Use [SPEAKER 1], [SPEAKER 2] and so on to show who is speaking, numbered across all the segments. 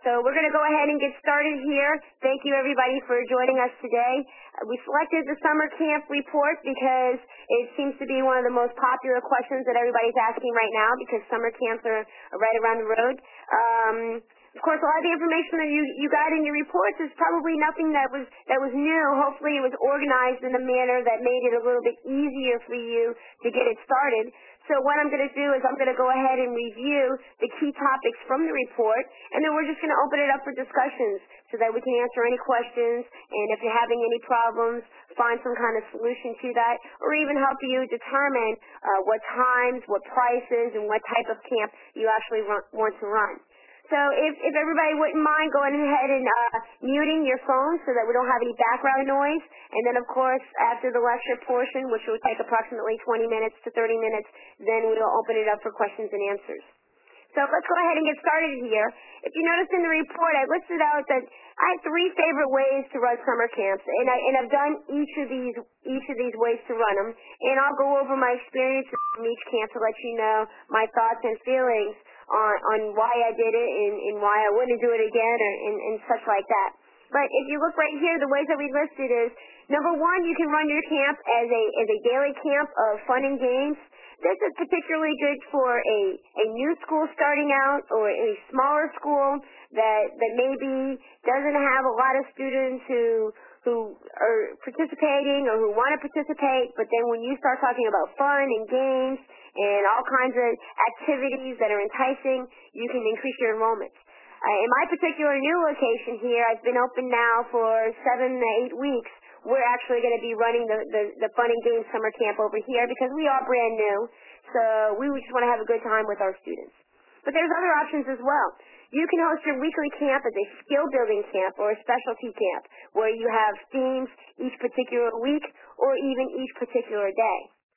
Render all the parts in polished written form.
[SPEAKER 1] So we're going to go ahead and get started here. Thank you, everybody, for joining us today. We selected the summer camp report because it seems to be one of the most popular questions that everybody's asking right now because summer camps are right around the road. Of course, a lot of the information that you got in your reports is probably nothing that was new. Hopefully it was organized in a manner that made it a little bit easier for you to get it started. So what I'm going to do is I'm going to go ahead and review the key topics from the report, and then we're just going to open it up for discussions so that we can answer any questions, and if you're having any problems, find some kind of solution to that, or even help you determine what times, what prices, and what type of camp you actually want to run. So if everybody wouldn't mind going ahead and muting your phone so that we don't have any background noise. And then, of course, after the lecture portion, which will take approximately 20 minutes to 30 minutes, then we will open it up for questions and answers. So let's go ahead and get started here. If you notice in the report, I listed out that I have 3 favorite ways to run summer camps, and I've done each of these ways to run them. And I'll go over my experiences from each camp to let you know my thoughts and feelings on why I did it and why I wouldn't do it again and such like that. But if you look right here, the ways that we listed is, number 1, you can run your camp as a daily camp of fun and games. This is particularly good for a new school starting out or a smaller school that maybe doesn't have a lot of students who are participating or who want to participate, but then when you start talking about fun and games and all kinds of activities that are enticing, you can increase your enrollments. In my particular new location here, I've been open now for 7 to 8 weeks. We're actually going to be running the Fun and Games Summer Camp over here because we are brand new, so we just want to have a good time with our students. But there's other options as well. You can host your weekly camp as a skill-building camp or a specialty camp where you have themes each particular week or even each particular day.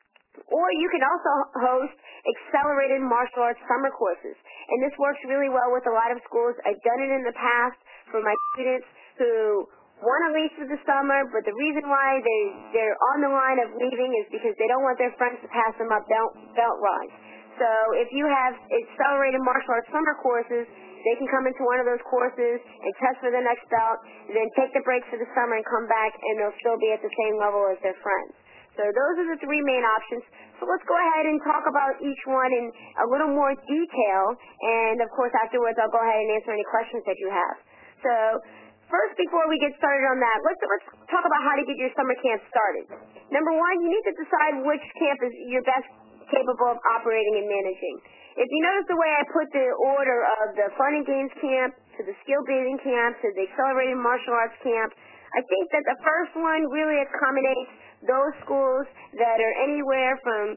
[SPEAKER 1] Or you can also host accelerated martial arts summer courses. And this works really well with a lot of schools. I've done it in the past for my students who want to leave for the summer, but the reason why they're on the line of leaving is because they don't want their friends to pass them up belt rods. So if you have accelerated martial arts summer courses, they can come into one of those courses and test for the next belt, and then take the break for the summer and come back, and they'll still be at the same level as their friends. So those are the 3 main options. So let's go ahead and talk about each one in a little more detail, and of course afterwards I'll go ahead and answer any questions that you have. So first, before we get started on that, let's talk about how to get your summer camp started. Number 1, you need to decide which camp is your best capable of operating and managing. If you notice the way I put the order of the Fun and Games Camp to the Skill Building Camp to the Accelerated Martial Arts Camp, I think that the first one really accommodates those schools that are anywhere from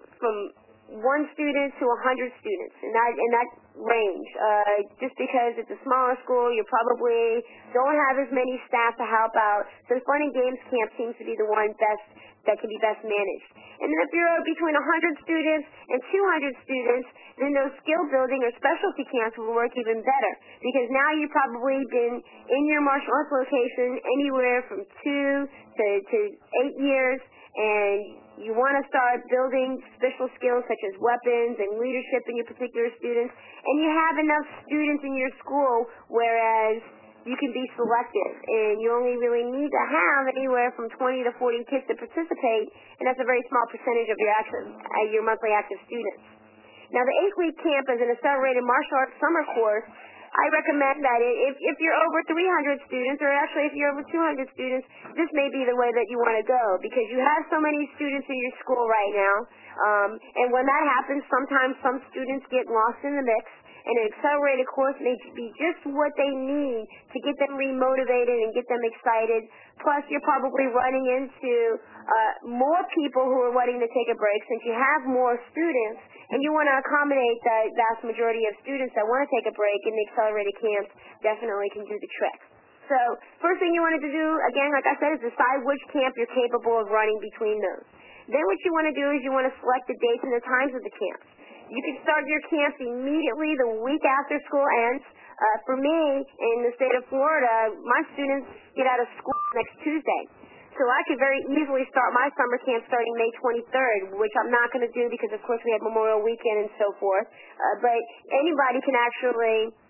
[SPEAKER 1] 1 student to 100 students in that range. Just because it's a smaller school, you probably don't have as many staff to help out. So the Fun and Games Camp seems to be the one that can be best managed. And then if you're between 100 students and 200 students, then those skill building or specialty camps will work even better because now you've probably been in your martial arts location anywhere from 2 to 8 years, and you want to start building special skills such as weapons and leadership in your particular students, and you have enough students in your school whereas you can be selective, and you only really need to have anywhere from 20 to 40 kids to participate, and that's a very small percentage of your monthly active students. Now, the 8-week camp is an accelerated martial arts summer course. I recommend that if you're over 300 students, or actually if you're over 200 students, this may be the way that you want to go because you have so many students in your school right now, and when that happens, sometimes some students get lost in the mix, and an accelerated course may be just what they need to get them remotivated and get them excited. Plus, you're probably running into more people who are wanting to take a break since you have more students, and you want to accommodate the vast majority of students that want to take a break, and the accelerated camps definitely can do the trick. So, first thing you wanted to do, again, like I said, is decide which camp you're capable of running between those. Then what you want to do is you want to select the dates and the times of the camps. You can start your camps immediately the week after school ends. For me, in the state of Florida, my students get out of school next Tuesday. So I could very easily start my summer camp starting May 23rd, which I'm not going to do because, of course, we have Memorial Weekend and so forth. But anybody can actually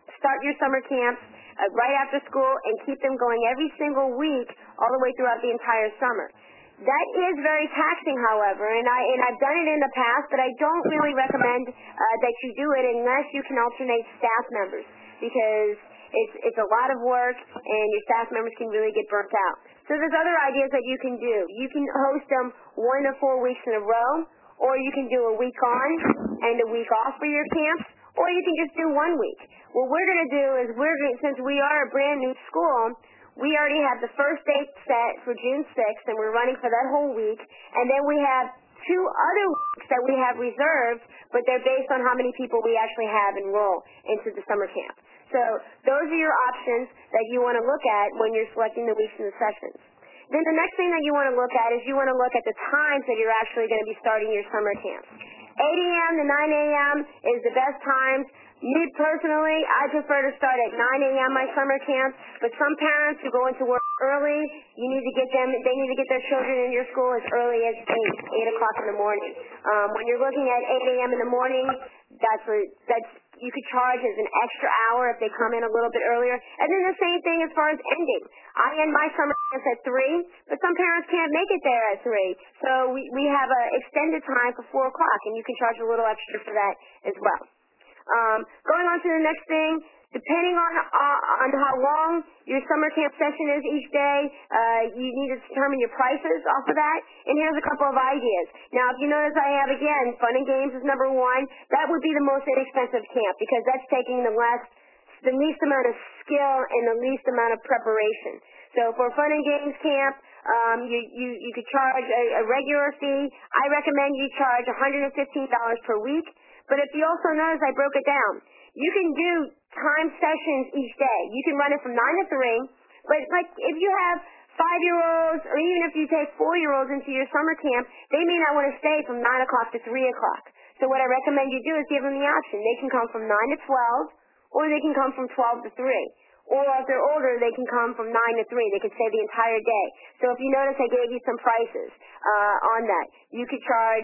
[SPEAKER 1] start your summer camps right after school and keep them going every single week all the way throughout the entire summer. That is very taxing, however, and I've done it in the past, but I don't really recommend that you do it unless you can alternate staff members, because it's a lot of work and your staff members can really get burnt out. So there's other ideas that you can do. You can host them 1 to 4 weeks in a row, or you can do a week on and a week off for your camps, or you can just do 1 week. What we're going to do is since we are a brand new school, we already have the first date set for June 6th, and we're running for that whole week. And then we have 2 other weeks that we have reserved, but they're based on how many people we actually have enroll into the summer camp. So those are your options that you want to look at when you're selecting the weeks and the sessions. Then the next thing that you want to look at is you want to look at the times that you're actually going to be starting your summer camps. 8 a.m. to 9 a.m. is the best times. Me personally, I prefer to start at 9 a.m. my summer camp, but some parents who go into work early, they need to get their children in your school as early as 8 o'clock in the morning. When you're looking at 8 a.m. in the morning, you could charge as an extra hour if they come in a little bit earlier. And then the same thing as far as ending. I end my summer camps at 3, but some parents can't make it there at 3. So we have an extended time for 4 o'clock, and you can charge a little extra for that as well. Going on to the next thing, depending on how long your summer camp session is each day, you need to determine your prices off of that. And here's a couple of ideas. Now, if you notice, I have, again, fun and games is number 1. That would be the most inexpensive camp because that's taking the least amount of skill and the least amount of preparation. So for fun and games camp, you could charge a regular fee. I recommend you charge $115 per week. But if you also notice, I broke it down. You can do time sessions each day. You can run it from 9 to 3. But like if you have 5-year-olds or even if you take 4-year-olds into your summer camp, they may not want to stay from 9 o'clock to 3 o'clock. So what I recommend you do is give them the option. They can come from 9 to 12, or they can come from 12 to 3. Or if they're older, they can come from 9 to 3. They could stay the entire day. So if you notice, I gave you some prices on that. You could charge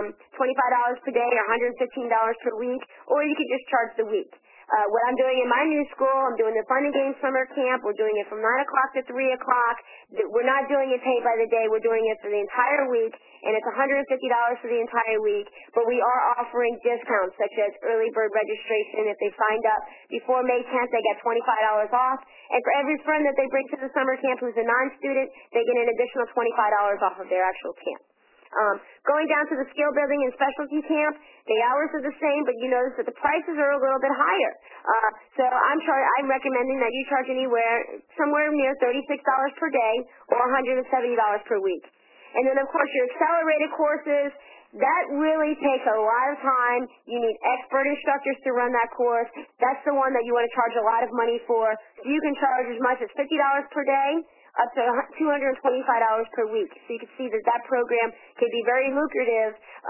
[SPEAKER 1] $25 per day or $115 per week, or you could just charge the week. What I'm doing in my new school, I'm doing the Fun and Games Summer Camp. We're doing it from 9 o'clock to 3 o'clock. We're not doing it paid by the day. We're doing it for the entire week, and it's $150 for the entire week. But we are offering discounts, such as early bird registration. If they signed up before May 10th, they get $25 off. And for every friend that they bring to the summer camp who's a non-student, they get an additional $25 off of their actual camp. Going down to the skill building and specialty camp, the hours are the same, but you notice that the prices are a little bit higher. So I'm recommending that you charge somewhere near $36 per day or $170 per week. And then, of course, your accelerated courses, that really takes a lot of time. You need expert instructors to run that course. That's the one that you want to charge a lot of money for. So you can charge as much as $50 per day up to $225 per week. So you can see that program can be very lucrative,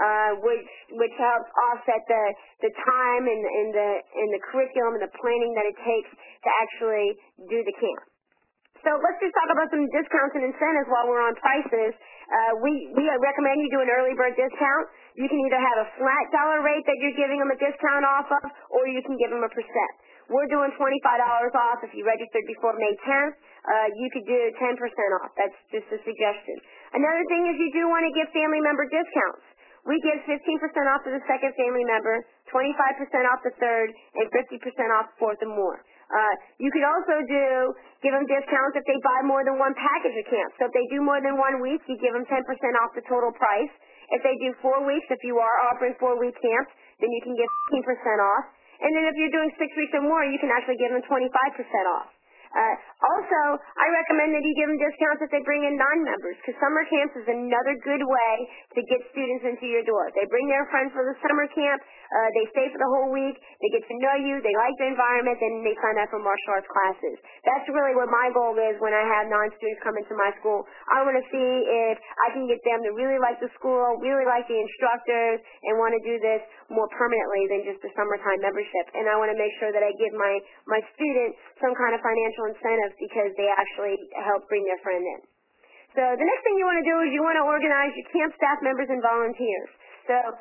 [SPEAKER 1] which helps offset the time and the curriculum and the planning that it takes to actually do the camp. So let's just talk about some discounts and incentives while we're on prices. We recommend you do an early bird discount. You can either have a flat dollar rate that you're giving them a discount off of, or you can give them a percent. We're doing $25 off if you registered before May 10th. You could do 10% off. That's just a suggestion. Another thing is you do want to give family member discounts. We give 15% off to the second family member, 25% off the third, and 50% off fourth and more. You could also give them discounts if they buy more than one package of camp. So if they do more than 1 week, you give them 10% off the total price. If they do 4 weeks, if you are offering 4-week camps, then you can give 15% off. And then if you're doing 6 weeks or more, you can actually give them 25% off. Also, I recommend that you give them discounts if they bring in non-members, because summer camps is another good way to get students into your door. They bring their friends for the summer camp, they stay for the whole week, they get to know you, they like the environment, and they sign up for martial arts classes. That's really what my goal is when I have non-students come into my school. I want to see if I can get them to really like the school, really like the instructors, and want to do this more permanently than just a summertime membership. And I want to make sure that I give my students some kind of financial incentive because they actually help bring their friend in. So the next thing you want to do is you want to organize your camp staff members and volunteers. So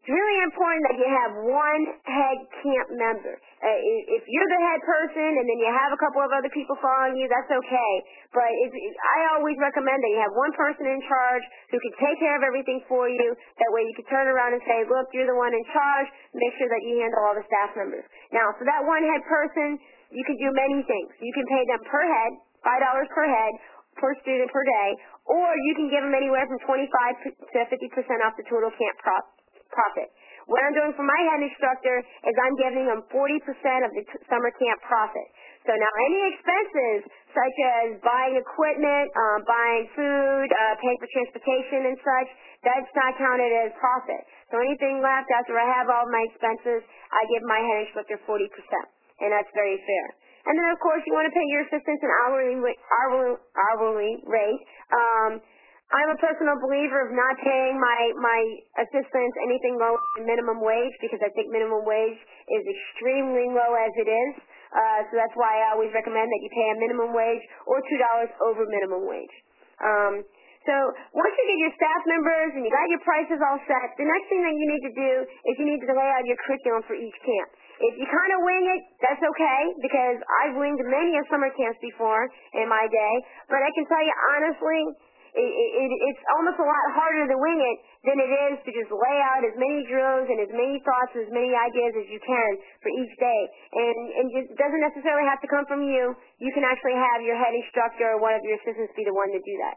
[SPEAKER 1] It's really important that you have one head camp member. If you're the head person and then you have a couple of other people following you, that's okay. But I always recommend that you have one person in charge who can take care of everything for you. That way you can turn around and say, look, you're the one in charge. Make sure that you handle all the staff members. Now, for that one head person, you can do many things. You can pay them per head, $5 per head, per student per day, or you can give them anywhere from 25 to 50% off the total camp profit. What I'm doing for my head instructor is I'm giving them 40% of the summer camp profit. So now any expenses such as buying equipment, buying food, paying for transportation and such, that's not counted as profit. So anything left after I have all my expenses, I give my head instructor 40%, and that's very fair. And then, of course, you want to pay your assistants an hourly rate. I'm a personal believer of not paying my assistants anything lower than minimum wage because I think minimum wage is extremely low as it is. So that's why I always recommend that you pay a minimum wage or $2 over minimum wage. So once you get your staff members and you got your prices all set, the next thing that you need to do is you need to lay out your curriculum for each camp. If you kind of wing it, that's okay, because I've winged many of summer camps before in my day, but I can tell you honestly, it's almost a lot harder to wing it than it is to just lay out as many drills and as many thoughts, as many ideas as you can for each day. And it doesn't necessarily have to come from you. You can actually have your head instructor or one of your assistants be the one to do that.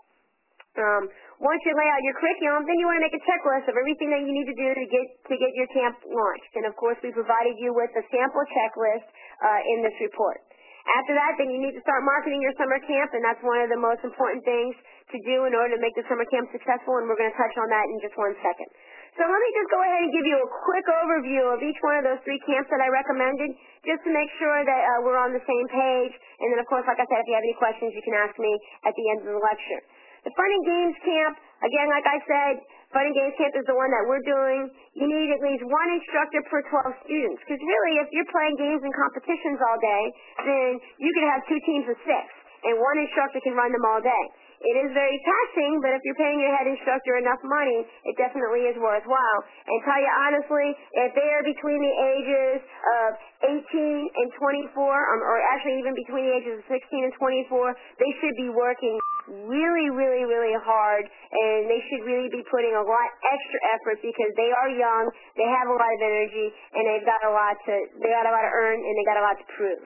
[SPEAKER 1] Once you lay out your curriculum, then you want to make a checklist of everything that you need to do to get your camp launched. And, of course, we provided you with a sample checklist in this report. After that, then you need to start marketing your summer camp, and that's one of the most important things to do in order to make the summer camp successful, and we're going to touch on that in just one second. So let me just go ahead and give you a quick overview of each one of those 3 camps that I recommended, just to make sure that we're on the same page. And then, of course, like I said, if you have any questions, you can ask me at the end of the lecture. The Fun and Games Camp, again, like I said, Fun and Games Camp is the one that we're doing. You need at least one instructor per 12 students. Because really, if you're playing games and competitions all day, then you could have 2 teams of 6, and one instructor can run them all day. It is very taxing, but if you're paying your head instructor enough money, it definitely is worthwhile. And tell you honestly, if they are between the ages of 18 and 24, or actually even between the ages of 16 and 24, they should be working really, really, really hard, and they should really be putting a lot extra effort because they are young, they have a lot of energy, and they got a lot to earn, and they got a lot to prove.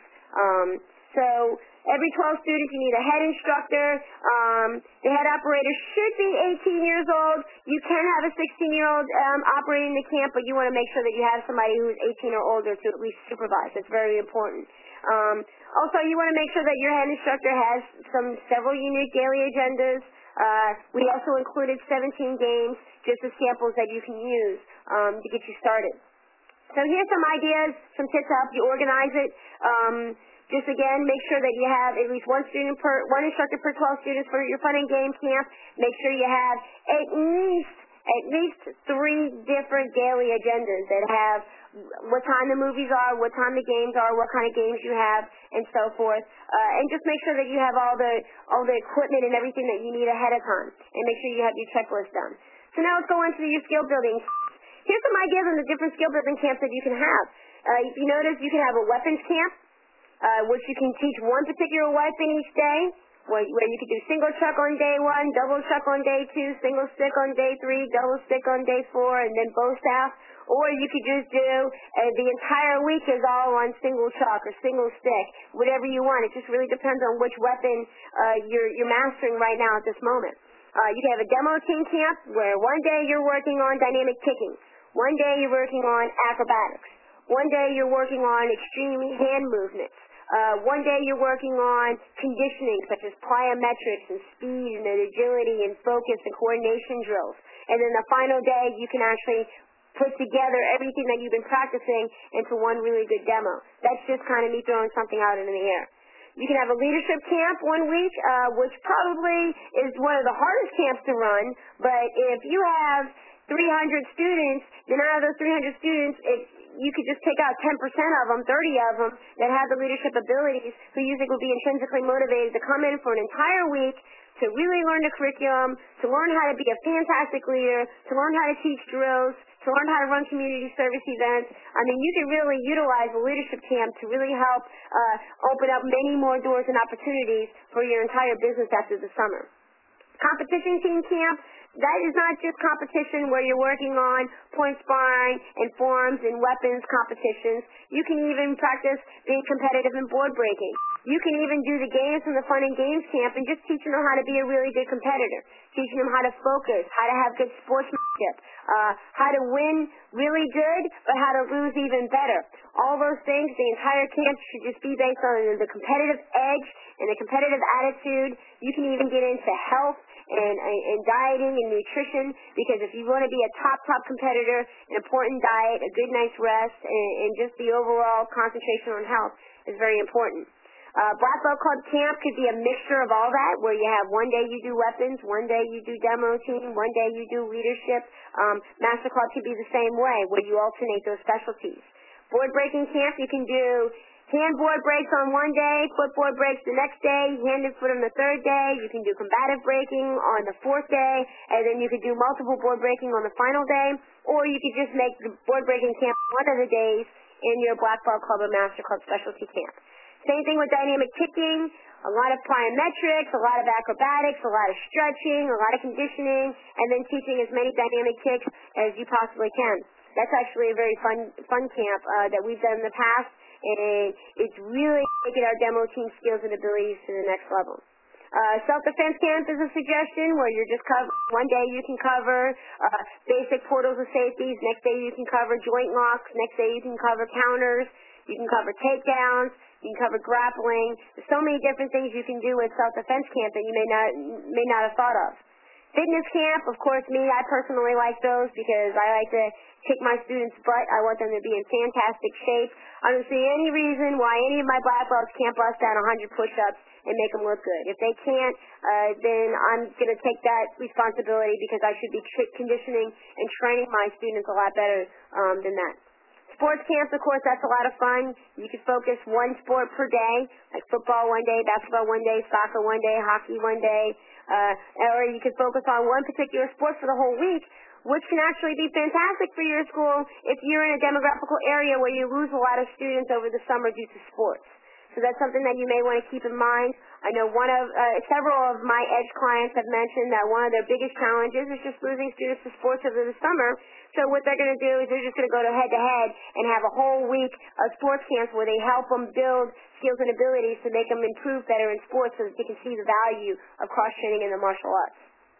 [SPEAKER 1] So every 12 students, you need a head instructor. The head operator should be 18 years old. You can have a 16-year-old operating the camp, but you want to make sure that you have somebody who's 18 or older to at least supervise. That's very important. Also, you want to make sure that your head instructor has several unique daily agendas. We also included 17 games just as samples that you can use to get you started. So here's some ideas, some tips to help you organize it. Just again, make sure that you have at least one instructor per 12 students for your Fun and Game Camp. Make sure you have at least 3 different daily agendas that have what time the movies are, what time the games are, what kind of games you have, and so forth. And just make sure that you have all the equipment and everything that you need ahead of time, and make sure you have your checklist done. So now let's go into your skill building. Here's some ideas on the different skill building camps that you can have. If you notice, you can have a weapons camp, which you can teach one particular weapon each day, where you could do single chuck on day 1, double chuck on day 2, single stick on day 3, double stick on day 4, and then bow staff. Or you could just do the entire week is all on single chuck or single stick, whatever you want. It just really depends on which weapon you're mastering right now at this moment. You can have a demo team camp where one day you're working on dynamic kicking, one day you're working on acrobatics, one day you're working on extreme hand movements. One day you're working on conditioning, such as plyometrics and speed and agility and focus and coordination drills. And then the final day, you can actually put together everything that you've been practicing into one really good demo. That's just kind of me throwing something out into the air. You can have a leadership camp one week, which probably is one of the hardest camps to run, but if you have 300 students, then out of those 300 students, you could just take out 10% of them, 30 of them, that have the leadership abilities, who you think would be intrinsically motivated to come in for an entire week to really learn the curriculum, to learn how to be a fantastic leader, to learn how to teach drills, to to learn how to run community service events. I mean, you can really utilize a leadership camp to really help open up many more doors and opportunities for your entire business after the summer. Competition team camp, that is not just competition where you're working on point sparring and forms and weapons competitions. You can even practice being competitive in board breaking. You can even do the games from the fun and games camp and just teaching them how to be a really good competitor, teaching them how to focus, how to have good sportsmanship, how to win really good, but how to lose even better. All those things, the entire camp should just be based on the competitive edge and the competitive attitude. You can even get into health and dieting and nutrition, because if you want to be a top competitor, an important diet, a good night's rest, and just the overall concentration on health is very important. Black Belt Club Camp could be a mixture of all that, where you have one day you do weapons, one day you do demo team, one day you do leadership. Master Club could be the same way, where you alternate those specialties. Board breaking camp, you can do hand board breaks on one day, foot board breaks the next day, hand and foot on the third day. You can do combative breaking on the fourth day, and then you could do multiple board breaking on the final day, or you could just make the board breaking camp one of the days in your Black Belt Club or Master Club specialty camp. Same thing with dynamic kicking, a lot of plyometrics, a lot of acrobatics, a lot of stretching, a lot of conditioning, and then teaching as many dynamic kicks as you possibly can. That's actually a very fun camp that we've done in the past, and it's really taking our demo team skills and abilities to the next level. Self-defense camp is a suggestion where you're just one day you can cover basic portals of safeties, next day you can cover joint locks, next day you can cover counters, you can cover takedowns, you can cover grappling. There's so many different things you can do with self-defense camp that you may not have thought of. Fitness camp, of course, I personally like those because I like to kick my students' butt. I want them to be in fantastic shape. I don't see any reason why any of my black belts can't bust down 100 push-ups and make them look good. If they can't, then I'm going to take that responsibility because I should be conditioning and training my students a lot better than that. Sports camps, of course, that's a lot of fun. You can focus one sport per day, like football one day, basketball one day, soccer one day, hockey one day, or you can focus on one particular sport for the whole week, which can actually be fantastic for your school if you're in a demographical area where you lose a lot of students over the summer due to sports. So that's something that you may want to keep in mind. I know several of my EDGE clients have mentioned that one of their biggest challenges is just losing students to sports over the summer. So what they're going to do is they're just going to go to head-to-head and have a whole week of sports camps where they help them build skills and abilities to make them improve better in sports so that they can see the value of cross-training in the martial arts.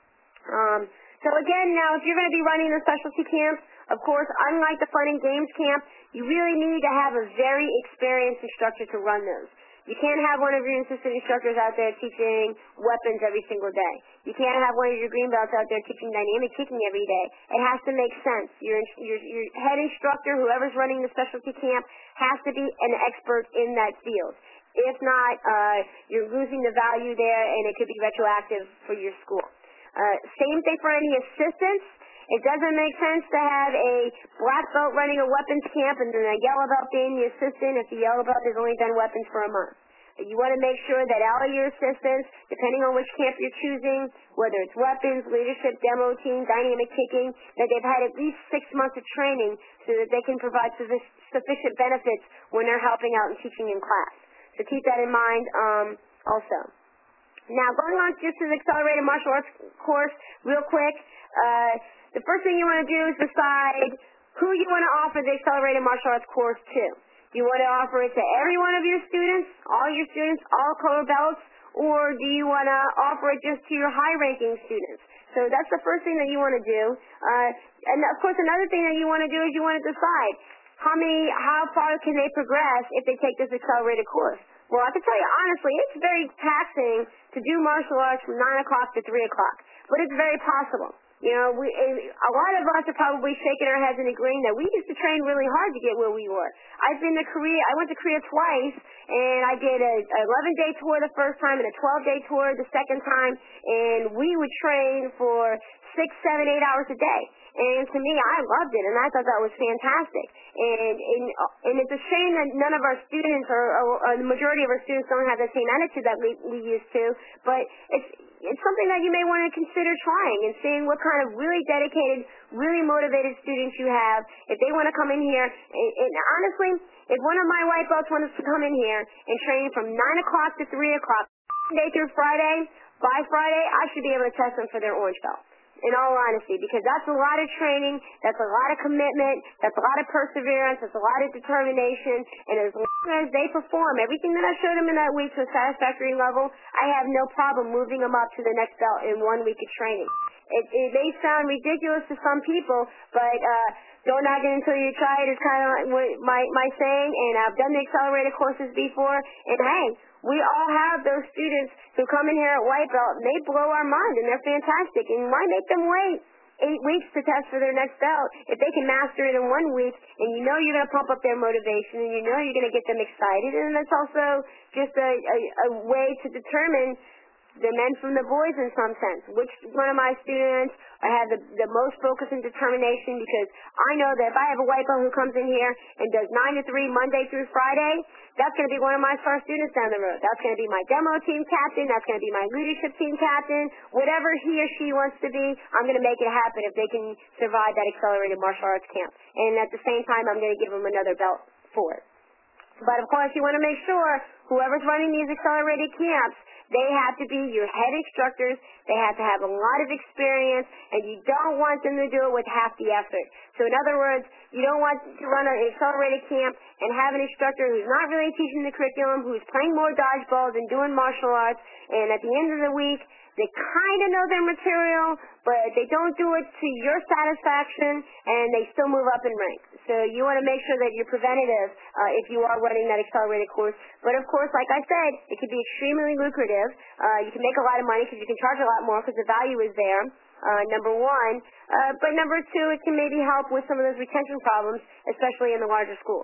[SPEAKER 1] So again, now, if you're going to be running the specialty camps, of course, unlike the fun and games camp, you really need to have a very experienced instructor to run those. You can't have one of your assistant instructors out there teaching weapons every single day. You can't have one of your green belts out there teaching dynamic kicking every day. It has to make sense. Your head instructor, whoever's running the specialty camp, has to be an expert in that field. If not, you're losing the value there, and it could be retroactive for your school. Same thing for any assistants. It doesn't make sense to have a black belt running a weapons camp and then a yellow belt being the assistant if the yellow belt has only done weapons for a month. You want to make sure that all of your assistants, depending on which camp you're choosing, whether it's weapons, leadership, demo team, dynamic kicking, that they've had at least 6 months of training so that they can provide sufficient benefits when they're helping out and teaching in class. So keep that in mind also. Now, going on just to the Accelerated Martial Arts course, real quick, the first thing you want to do is decide who you want to offer the Accelerated Martial Arts course to. Do you want to offer it to every one of your students, all color belts, or do you want to offer it just to your high-ranking students? So that's the first thing that you want to do. And, of course, another thing that you want to do is you want to decide how far can they progress if they take this accelerated course. Well, I can tell you honestly, it's very taxing to do martial arts from 9 o'clock to 3 o'clock, but it's very possible. You know, a lot of us are probably shaking our heads and agreeing that we used to train really hard to get where we were. I've been to Korea. I went to Korea twice, and I did an 11-day tour the first time and a 12-day tour the second time, and we would train for 6, 7, 8 hours a day. And to me, I loved it, and I thought that was fantastic. And it's a shame that none of our students or the majority of our students don't have the same attitude that we used to, but it's something that you may want to consider trying and seeing what kind of really dedicated, really motivated students you have. If they want to come in here, and honestly, if one of my white belts wants to come in here and train from 9 o'clock to 3 o'clock, Monday through Friday, by Friday, I should be able to test them for their orange belt. In all honesty, because that's a lot of training, that's a lot of commitment, that's a lot of perseverance, that's a lot of determination, and as long as they perform everything that I showed them in that week to a satisfactory level, I have no problem moving them up to the next belt in 1 week of training. It may sound ridiculous to some people, but don't knock it until you try it is kind of like my saying, and I've done the accelerated courses before, and hey, we all have those students who come in here at white belt, and they blow our mind, and they're fantastic, and why make them wait 8 weeks to test for their next belt if they can master it in 1 week, and you know you're going to pump up their motivation, and you know you're going to get them excited, and that's also just a way to determine the men from the boys in some sense. Which one of my students I have the most focus and determination, because I know that if I have a white belt who comes in here and does 9 to 3 Monday through Friday, that's going to be one of my star students down the road. That's going to be my demo team captain. That's going to be my leadership team captain. Whatever he or she wants to be, I'm going to make it happen if they can survive that accelerated martial arts camp. And at the same time, I'm going to give them another belt for it. But of course, you want to make sure whoever's running these accelerated camps, they have to be your head instructors. They have to have a lot of experience, and you don't want them to do it with half the effort. So in other words, you don't want to run an accelerated camp and have an instructor who's not really teaching the curriculum, who's playing more dodgeball than doing martial arts, and at the end of the week, they kind of know their material, but they don't do it to your satisfaction, and they still move up in rank. So you want to make sure that you're preventative if you are running that accelerated course. But of course, like I said, it can be extremely lucrative. You can make a lot of money because you can charge a lot more because the value is there, number one. But number two, it can maybe help with some of those retention problems, especially in the larger schools.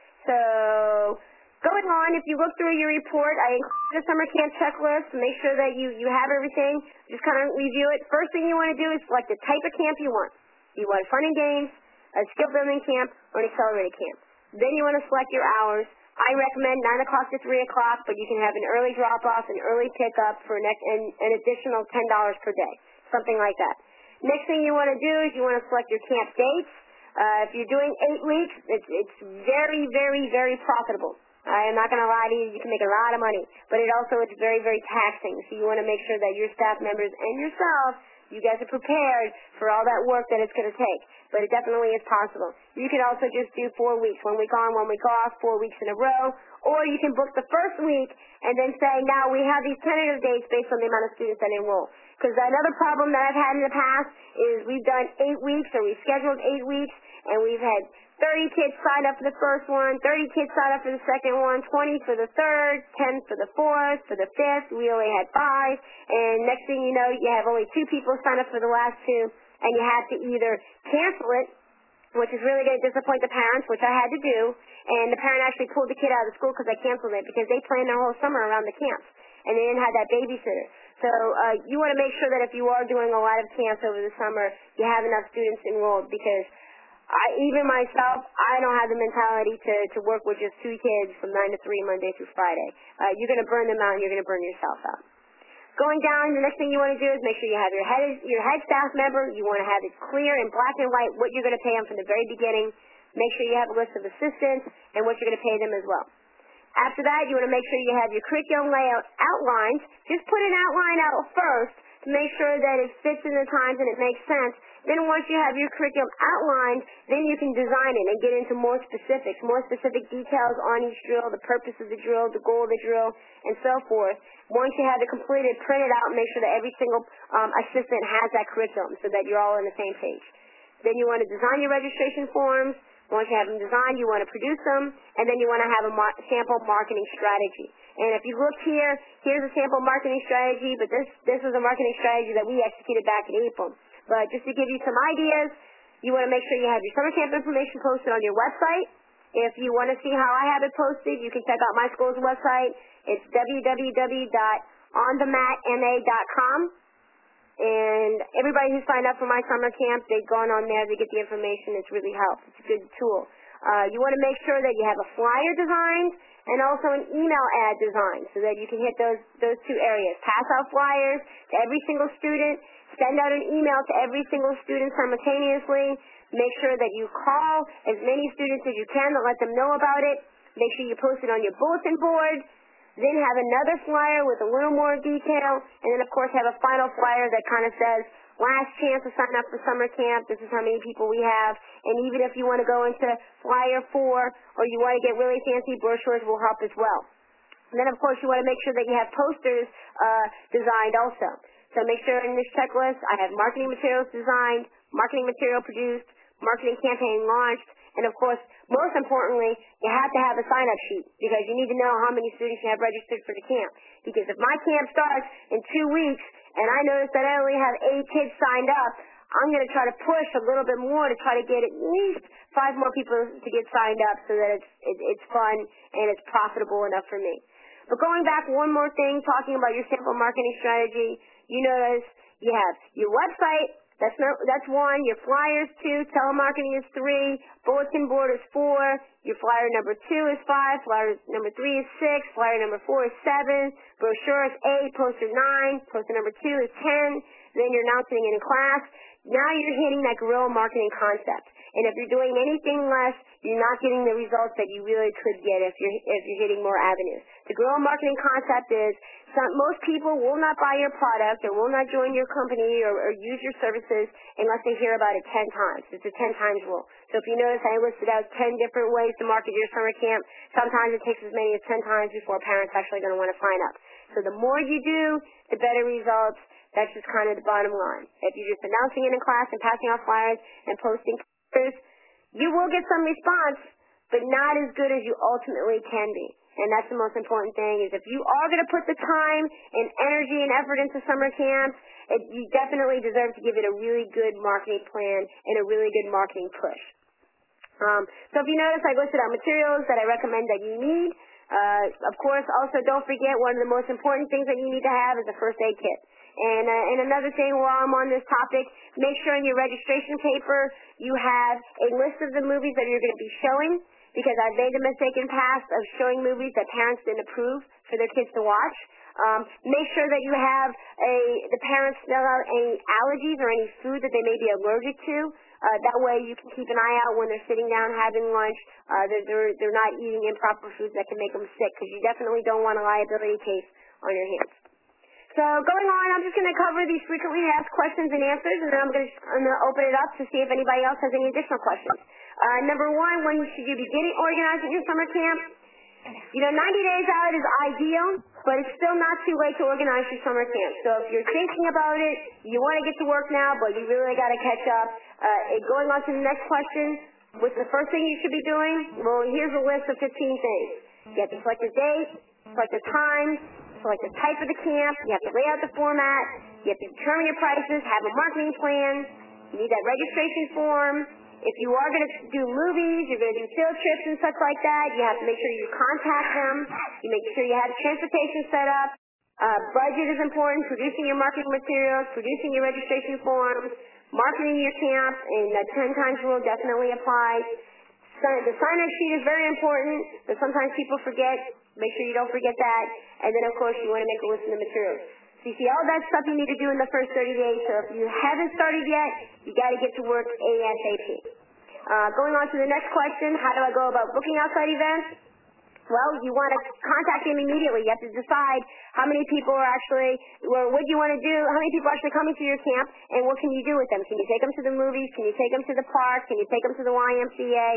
[SPEAKER 1] So going on, if you look through your report, I included the summer camp checklist to make sure that you have everything. Just kind of review it. First thing you want to do is select the type of camp you want. You want fun and games, a skill building camp, or an accelerated camp. Then you want to select your hours. I recommend 9 o'clock to 3 o'clock, but you can have an early drop-off and early pickup for an additional $10 per day, something like that. Next thing you want to do is you want to select your camp dates. If you're doing 8 weeks, it's very, very, very profitable. I'm not going to lie to you, you can make a lot of money, but it also is very, very taxing. So you want to make sure that your staff members and yourself, you guys are prepared for all that work that it's going to take. But it definitely is possible. You can also just do 4 weeks, 1 week on, 1 week off, 4 weeks in a row, or you can book the first week and then say, now we have these tentative dates based on the amount of students that enroll. Because another problem that I've had in the past is we've done 8 weeks, or we've scheduled 8 weeks, and we've had 30 kids sign up for the first one, 30 kids sign up for the second one, 20 for the third, 10 for the fourth, for the fifth. We only had 5. And next thing you know, you have only 2 people sign up for the last 2, and you have to either cancel it, which is really going to disappoint the parents, which I had to do, and the parent actually pulled the kid out of the school because I canceled it, because they planned their whole summer around the camps, and they didn't have that babysitter. So you want to make sure that if you are doing a lot of camps over the summer, you have enough students enrolled, because even myself, I don't have the mentality to work with just 2 kids from 9 to 3, Monday through Friday. You're going to burn them out, and you're going to burn yourself out. Going down, the next thing you want to do is make sure you have your head staff member. You want to have it clear in black and white what you're going to pay them from the very beginning. Make sure you have a list of assistants and what you're going to pay them as well. After that, you want to make sure you have your curriculum layout outlined. Just put an outline out first to make sure that it fits in the times and it makes sense. Then once you have your curriculum outlined, then you can design it and get into more specifics, more specific details on each drill, the purpose of the drill, the goal of the drill, and so forth. Once you have it completed, print it out and make sure that every single assistant has that curriculum so that you're all on the same page. Then you want to design your registration forms. Once you have them designed, you want to produce them, and then you want to have a sample marketing strategy. And if you look here, here's a sample marketing strategy, but this was a marketing strategy that we executed back in April. But just to give you some ideas, you want to make sure you have your summer camp information posted on your website. If you want to see how I have it posted, you can check out my school's website. It's www.onthematma.com. And everybody who signed up for my summer camp, they've gone on there, they get the information. It's really helped. It's a good tool. You want to make sure that you have a flyer designed and also an email ad designed so that you can hit those two areas. Pass out flyers to every single student. Send out an email to every single student simultaneously. Make sure that you call as many students as you can to let them know about it. Make sure you post it on your bulletin board. Then have another flyer with a little more detail. And then, of course, have a final flyer that kind of says, last chance to sign up for summer camp. This is how many people we have. And even if you want to go into flyer 4 or you want to get really fancy, brochures will help as well. And then, of course, you want to make sure that you have posters designed also. So make sure in this checklist I have marketing materials designed, marketing material produced, marketing campaign launched, and, of course, most importantly, you have to have a sign-up sheet because you need to know how many students you have registered for the camp. Because if my camp starts in 2 weeks and I notice that I only have 8 kids signed up, I'm going to try to push a little bit more to try to get at least 5 more people to get signed up so that it's fun and it's profitable enough for me. But going back one more thing, talking about your sample marketing strategy, you notice you have your website. That's 1. Your flyers 2. Telemarketing is 3. Bulletin board is 4. Your flyer number 2 is 5. Flyer number 3 is 6. Flyer number 4 is 7. Brochure is 8. Poster 9. Poster number 2 is 10. Then you're announcing it in class. Now you're hitting that guerrilla marketing concept. And if you're doing anything less, you're not getting the results that you really could get if you're hitting more avenues. The guerrilla marketing concept is most people will not buy your product or will not join your company or use your services unless they hear about it 10 times. It's a 10 times rule. So if you notice, I listed out 10 different ways to market your summer camp. Sometimes it takes as many as 10 times before parents actually going to want to sign up. So the more you do, the better results. That's just kind of the bottom line. If you're just announcing it in class and passing out flyers and posting pictures, you will get some response, but not as good as you ultimately can be. And that's the most important thing is if you are going to put the time and energy and effort into summer camp, you definitely deserve to give it a really good marketing plan and a really good marketing push. So if you notice, I listed out materials that I recommend that you need. Of course, also don't forget one of the most important things that you need to have is a first aid kit. And another thing while I'm on this topic, make sure in your registration paper you have a list of the movies that you're going to be showing because I've made the mistake in the past of showing movies that parents didn't approve for their kids to watch. Make sure that you have the parents spell out any allergies or any food that they may be allergic to. That way you can keep an eye out when they're sitting down having lunch. They're not eating improper foods that can make them sick because you definitely don't want a liability case on your hands. So going on, I'm just going to cover these frequently asked questions and answers, and then I'm going to open it up to see if anybody else has any additional questions. Number 1, when should you be organizing your summer camp? 90 days out is ideal, but it's still not too late to organize your summer camp. So if you're thinking about it, you want to get to work now, but you really got to catch up. Going on to the next question, what's the first thing you should be doing? Well, here's a list of 15 things. You have to select the date, select the time, select the type of the camp, you have to lay out the format, you have to determine your prices, have a marketing plan, you need that registration form. If you are going to do movies, you're going to do field trips and such like that, you have to make sure you contact them, you make sure you have transportation set up. Budget is important, producing your marketing materials, producing your registration forms, marketing your camp, and that 10 times rule definitely applies. The sign-up sheet is very important, but sometimes people forget. Make sure you don't forget that. And then, of course, you want to make a list of the materials. So you see all that stuff you need to do in the first 30 days. So if you haven't started yet, you got to get to work ASAP. Going on to the next question, how do I go about booking outside events? Well, you want to contact them immediately. You have to decide how many people are actually, or what do you want to do, how many people are actually coming to your camp, and what can you do with them? Can you take them to the movies? Can you take them to the park? Can you take them to the YMCA?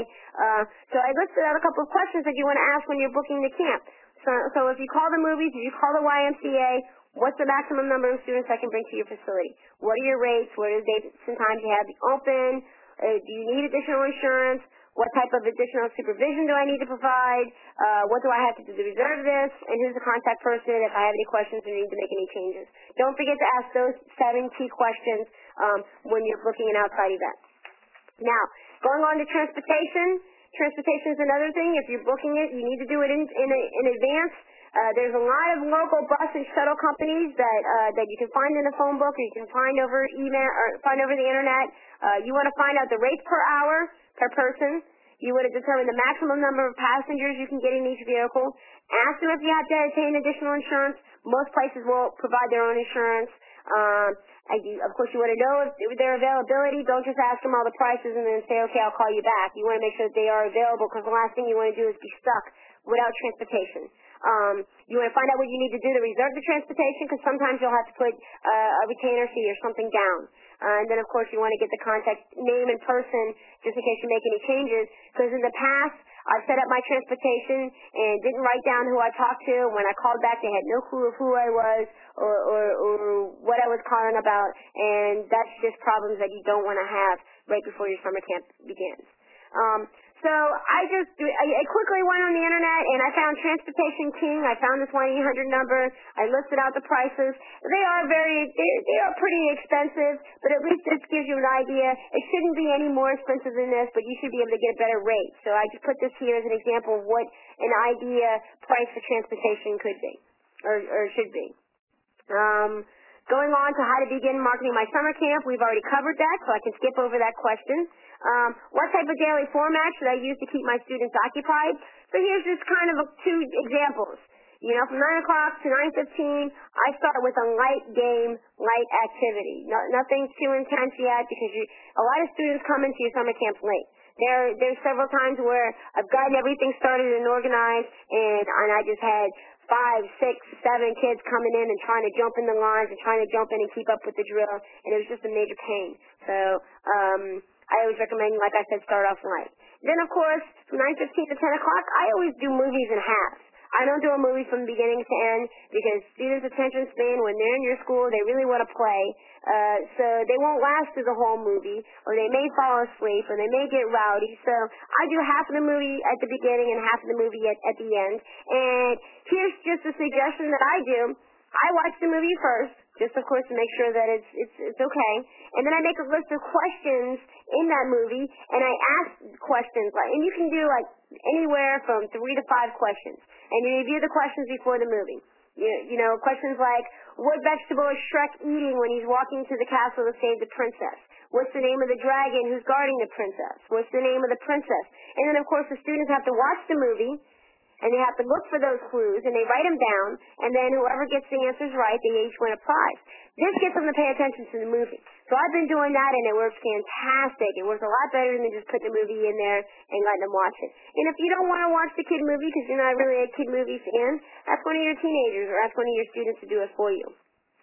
[SPEAKER 1] So I listed out a couple of questions that you want to ask when you're booking the camp. So if you call the movies, if you call the YMCA, what's the maximum number of students I can bring to your facility? What are your rates? What are the dates and times you have open? Do you need additional insurance? What type of additional supervision do I need to provide? What do I have to do to reserve this? And who's the contact person if I have any questions or need to make any changes? Don't forget to ask those 7 key questions when you're booking an outside event. Now, going on to transportation. Transportation is another thing. If you're booking it, you need to do it in advance. There's a lot of local bus and shuttle companies that you can find in the phone book, or you can find over email or find over the internet. You want to find out the rates per hour per person. You want to determine the maximum number of passengers you can get in each vehicle. Ask them if you have to obtain additional insurance. Most places will provide their own insurance. Of course, you want to know if their availability. Don't just ask them all the prices and then say, okay, I'll call you back. You want to make sure that they are available, because the last thing you want to do is be stuck without transportation. You want to find out what you need to do to reserve the transportation, because sometimes you'll have to put a retainer fee or something down. And then, of course, you want to get the contact name and person just in case you make any changes, because in the past, I've set up my transportation and didn't write down who I talked to. When I called back, they had no clue of who I was or what I was calling about, and that's just problems that you don't want to have right before your summer camp begins. So I quickly went on the internet and I found Transportation King. I found this 1-800 number. I listed out the prices. They are pretty expensive, but at least this gives you an idea. It shouldn't be any more expensive than this, but you should be able to get a better rate. So I just put this here as an example of what an idea price for transportation could be or should be. Going on to how to begin marketing my summer camp, we've already covered that, so I can skip over that question. What type of daily format should I use to keep my students occupied? So here's just kind of two examples. You know, from 9 o'clock to 9:15, I start with a light game, light activity. Nothing too intense yet, because a lot of students come into your summer camps late. There's several times where I've gotten everything started and organized, and I just had 5, 6, 7 kids coming in and trying to jump in the lines and trying to jump in and keep up with the drill, and it was just a major pain. So I always recommend, like I said, start off light. Then, of course, from 9:15 to 10 o'clock, I always do movies in halves. I don't do a movie from beginning to end, because students' attention span, when they're in your school, they really want to play. So they won't last through the whole movie, or they may fall asleep, or they may get rowdy. So I do half of the movie at the beginning and half of the movie at the end. And here's just a suggestion that I do. I watch the movie first, just of course to make sure that it's okay. And then I make a list of questions in that movie, and I ask questions, and you can do like anywhere from 3 to 5 questions. And you review the questions before the movie. You know, questions like, what vegetable is Shrek eating when he's walking to the castle to save the princess? What's the name of the dragon who's guarding the princess? What's the name of the princess? And then, of course, the students have to watch the movie, and they have to look for those clues, and they write them down, and then whoever gets the answers right, they each win a prize. This gets them to pay attention to the movie. So I've been doing that, and it works fantastic. It works a lot better than just putting the movie in there and letting them watch it. And if you don't want to watch the kid movie because you're not really a kid movie fan, ask one of your teenagers or ask one of your students to do it for you.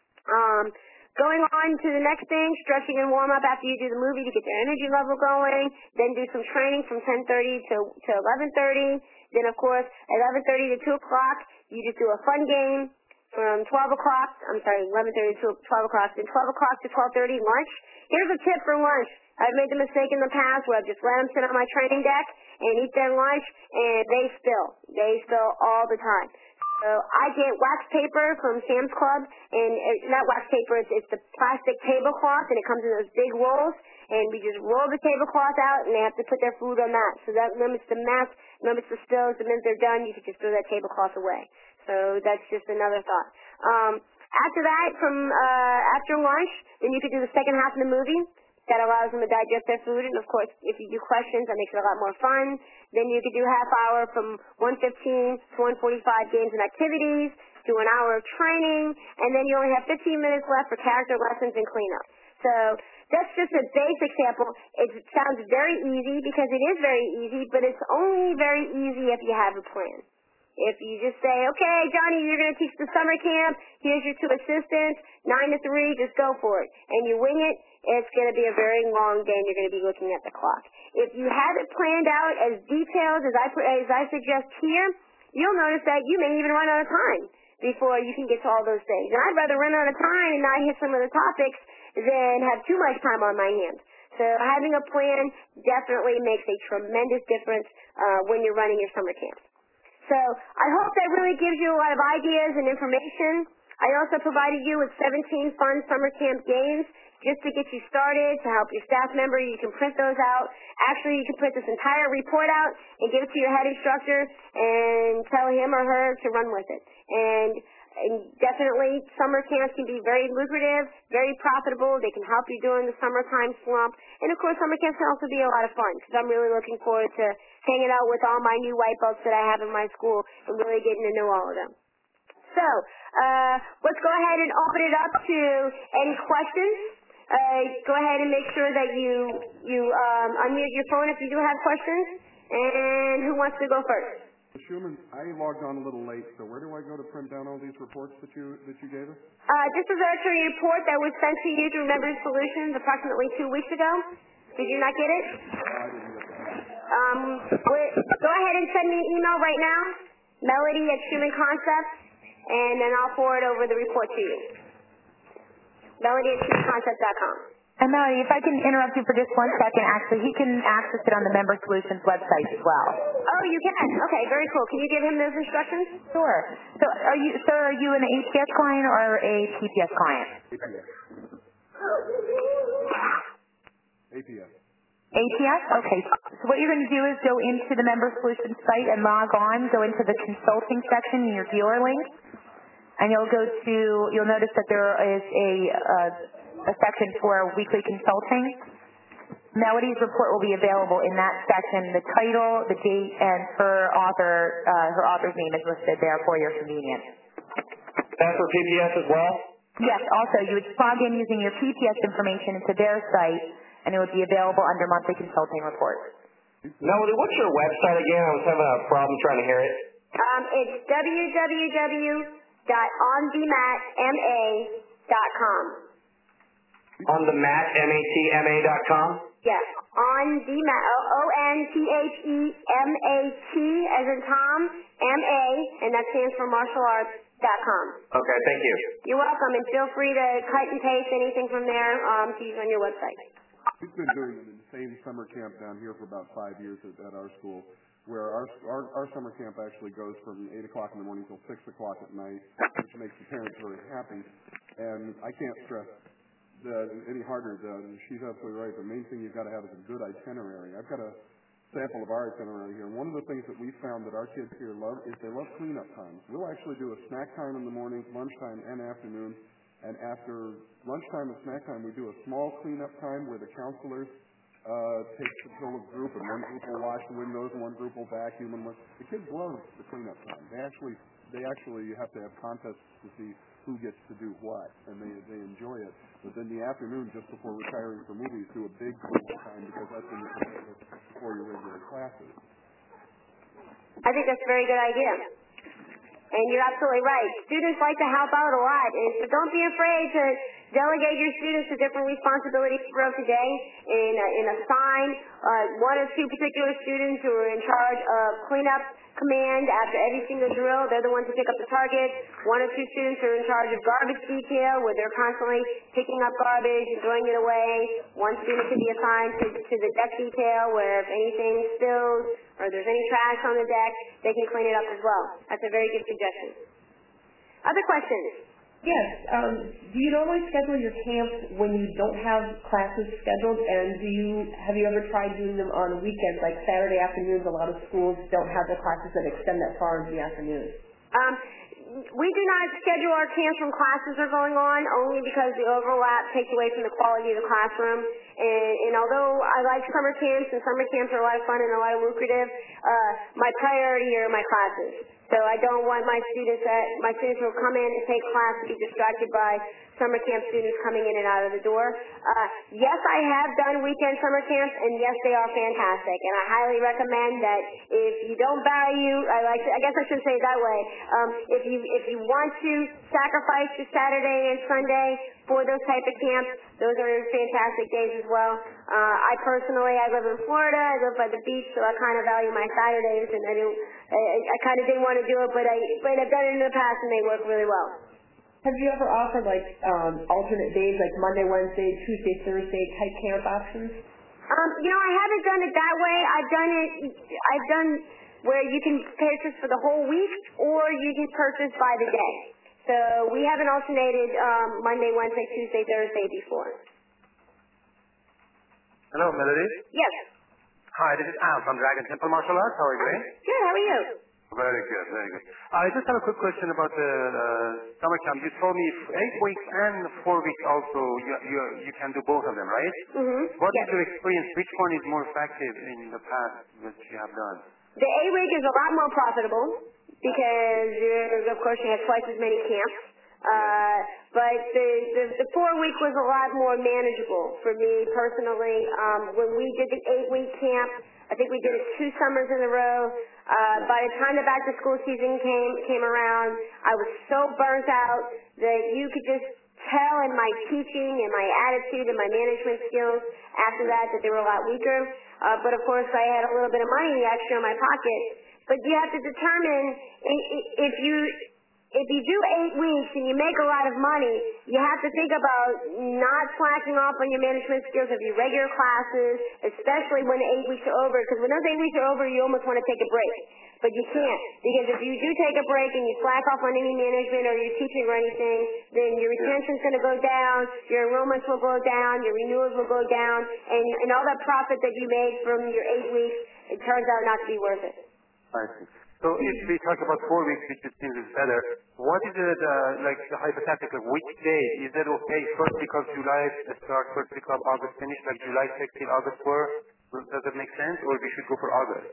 [SPEAKER 1] Going on to the next thing, stretching and warm up after you do the movie to get their energy level going. Then do some training from 10:30 to 11:30. Then, of course, 11:30 to 2 o'clock, you just do a fun game. From 12 o'clock, 11:30 to 12 o'clock. Then 12 o'clock to 12:30, lunch. Here's a tip for lunch. I've made the mistake in the past where I've just let them sit on my training deck and eat their lunch, and they spill. They spill all the time. So I get wax paper from Sam's Club, and not wax paper, it's the plastic tablecloth, and it comes in those big rolls, and we just roll the tablecloth out, and they have to put their food on that. So that limits the mess, limits the spills. The minute they're done, you can just throw that tablecloth away. So that's just another thought. After that, after lunch, then you could do the second half of the movie. That allows them to digest their food, and of course, if you do questions, that makes it a lot more fun. Then you could do half hour from 1:15 to 1:45 games and activities, do an hour of training, and then you only have 15 minutes left for character lessons and cleanup. So that's just a basic sample. It sounds very easy because it is very easy, but it's only very easy if you have a plan. If you just say, okay, Johnny, you're going to teach the summer camp, here's your 2 assistants, 9 to 3, just go for it, and you wing it, it's going to be a very long day, and you're going to be looking at the clock. If you have it planned out as detailed as I suggest here, you'll notice that you may even run out of time before you can get to all those things. And I'd rather run out of time and not hit some of the topics than have too much time on my hands. So having a plan definitely makes a tremendous difference when you're running your summer camps. So I hope that really gives you a lot of ideas and information. I also provided you with 17 fun summer camp games. just to get you started, to help your staff member. You can print those out. Actually, you can print this entire report out and give it to your head instructor and tell him or her to run with it. And definitely, summer camps can be very lucrative, very profitable. They can help you during the summertime slump. And, of course, summer camps can also be a lot of fun because I'm really looking forward to hanging out with all my new white belts that I have in my school and really getting to know all of them. So, let's go ahead and open it up to any questions. Go ahead and make sure that you unmute your phone if you do have questions. And who wants to go first?
[SPEAKER 2] Schumann, I logged on a little late, so where do I go to print down all these reports that you gave us?
[SPEAKER 1] This was actually a report that was sent to you through Members Solutions approximately 2 weeks ago. Did you not get it?
[SPEAKER 2] I didn't get that.
[SPEAKER 1] Go ahead and send me an email right now, Melody@Schumann Concepts, and then I'll forward over the report to you. Melody@SchumannConcepts.com.
[SPEAKER 3] And Melody, if I can interrupt you for just 1 second, actually, he can access it on the Member Solutions website as well.
[SPEAKER 1] Oh, you can? Okay, very cool. Can you give him those instructions?
[SPEAKER 3] Sure. So, are you an ATS client or a TPS client?
[SPEAKER 2] APS.
[SPEAKER 3] ATS? Okay. So what you're going to do is go into the Member Solutions site and log on, go into the consulting section in your dealer link, and you'll notice that there is a section for weekly consulting. Melody's report will be available in that section. The title, the date, and her author's name is listed there for your convenience.
[SPEAKER 4] That's for PPS as well?
[SPEAKER 3] Yes. Also, you would log in using your PPS information into their site, and it would be available under monthly consulting reports.
[SPEAKER 4] Melody, what's your website again? I was having a problem trying to hear it.
[SPEAKER 1] It's www.onthematma.com.
[SPEAKER 4] On the mat, MATMA.com?
[SPEAKER 1] Yes, on the mat, ONTHEMAT as in Tom, MA, and that stands for martialarts.com.
[SPEAKER 4] Okay, thank you.
[SPEAKER 1] You're welcome, and feel free to cut and paste anything from there to use on your website.
[SPEAKER 2] We've been doing an insane summer camp down here for about 5 years at our school, where our summer camp actually goes from 8 o'clock in the morning till 6 o'clock at night, which makes the parents very happy. And I can't stress any harder. She's absolutely right. The main thing you've got to have is a good itinerary. I've got a sample of our itinerary here. And one of the things that we found that our kids here love is they love cleanup times. We'll actually do a snack time in the morning, lunchtime, and afternoon. And after lunchtime and snack time, we do a small cleanup time where the counselors take control of the group, and one group will wash the windows, and one group will vacuum. And the kids love the cleanup time. They actually have to have contests to see who gets to do what, and they enjoy it. But then the afternoon, just before retiring for movies, do a big cleanup time because that's when you prepare for your regular classes.
[SPEAKER 1] I think that's a very good idea. And you're absolutely right. Students like to help out a lot, so don't be afraid to delegate your students to different responsibilities throughout the day and assign 1 or 2 particular students who are in charge of cleanup command after every single drill. They're the ones who pick up the target. 1 or 2 students are in charge of garbage detail, where they're constantly picking up garbage and throwing it away. 1 student could be assigned to the deck detail, where if anything spills or there's any trash on the deck, they can clean it up as well. That's a very good suggestion. Other questions?
[SPEAKER 5] Yes. Do you normally schedule your camps when you don't have classes scheduled? And have you ever tried doing them on weekends, like Saturday afternoons? A lot of schools don't have the classes that extend that far into the afternoon.
[SPEAKER 1] We do not schedule our camps when classes are going on, only because the overlap takes away from the quality of the classroom. And although I like summer camps, and summer camps are a lot of fun and a lot of lucrative, my priority are my classes. So I don't want my students who come in and take class to be distracted by summer camp students coming in and out of the door. Yes, I have done weekend summer camps, and yes, they are fantastic. And I highly recommend that if you don't value, I guess I should say it that way, if you want to sacrifice your Saturday and Sunday for those type of camps, those are fantastic days as well. I live in Florida. I live by the beach, so I kind of value my Saturdays, and I kind of didn't want to do it, but I've done it in the past, and they work really well.
[SPEAKER 5] Have you ever offered alternate days, like Monday, Wednesday, Tuesday, Thursday type camp options?
[SPEAKER 1] I haven't done it that way. I've done where you can purchase for the whole week, or you can purchase by the day. So we haven't alternated Monday, Wednesday, Tuesday, Thursday before.
[SPEAKER 6] Hello, Melody.
[SPEAKER 1] Yes.
[SPEAKER 6] Hi, this is Al from Dragon Temple Martial Arts. How are you doing?
[SPEAKER 1] Good, how are you?
[SPEAKER 6] Very good, very good. I just have a quick question about the summer camp. You told me 8 weeks and 4 weeks also, you can do both of them, right?
[SPEAKER 1] Mm-hmm.
[SPEAKER 6] What
[SPEAKER 1] Yes.
[SPEAKER 6] is your experience? Which one is more effective in the past that you have done?
[SPEAKER 1] The 8-week is a lot more profitable because, of course, you have twice as many camps. But the 4-week was a lot more manageable for me personally. When we did the 8-week camp, I think we did it 2 summers in a row. By the time the back-to-school season came around, I was so burnt out that you could just tell in my teaching and my attitude and my management skills after that they were a lot weaker. But of course, I had a little bit of money extra in my pocket. But you have to determine if you do 8 weeks and you make a lot of money, you have to think about not slacking off on your management skills of your regular classes, especially when the 8 weeks are over. Because when those 8 weeks are over, you almost want to take a break. But you can't. Because if you do take a break and you slack off on any management or your teaching or anything, then your retention's going to go down, your enrollments will go down, your renewals will go down, and all that profit that you made from your 8 weeks, it turns out not to be worth it.
[SPEAKER 6] I see. So if we talk about 4 weeks, which it seems is better, what is it, like the hypothetical, which day? Is it okay, first week of July start, first week of August finish, like July 6th till August 4? Does it make sense, or we should go for August?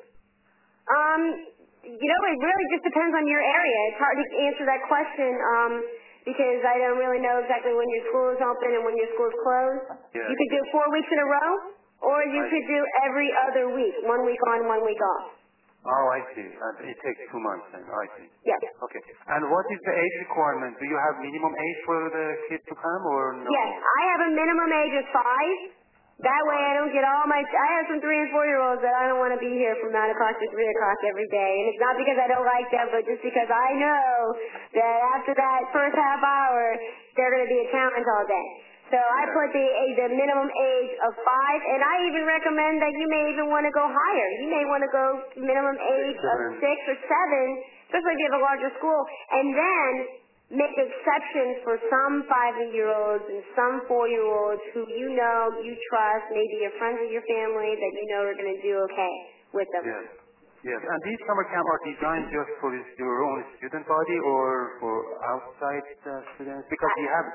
[SPEAKER 1] It really just depends on your area. It's hard to answer that question because I don't really know exactly when your school is open and when your school is closed.
[SPEAKER 6] Yeah.
[SPEAKER 1] You could do 4 weeks in a row, or you could do every other week, 1 week on, 1 week off.
[SPEAKER 6] Oh, I see. It takes 2 months then. I see.
[SPEAKER 1] Yes.
[SPEAKER 6] Okay. And what is the age requirement? Do you have minimum age for the kids to come or no?
[SPEAKER 1] Yes, I have a minimum age of 5. That way I don't get I have some 3 and 4-year-olds that I don't want to be here from 9 o'clock to 3 o'clock every day. And it's not because I don't like them, but just because I know that after that first half hour, they're going to be a challenge all day. So I put the minimum age of 5, and I even recommend that you may even want to go higher. You may want to go minimum age of 6 or 7, especially if you have a larger school, and then make exceptions for some 5-year-olds and some 4-year-olds who you trust, maybe your friends or your family that you know are going to do okay with them.
[SPEAKER 6] Yes. Yes. And these summer camps are designed just for your own student body or for outside students? Because you have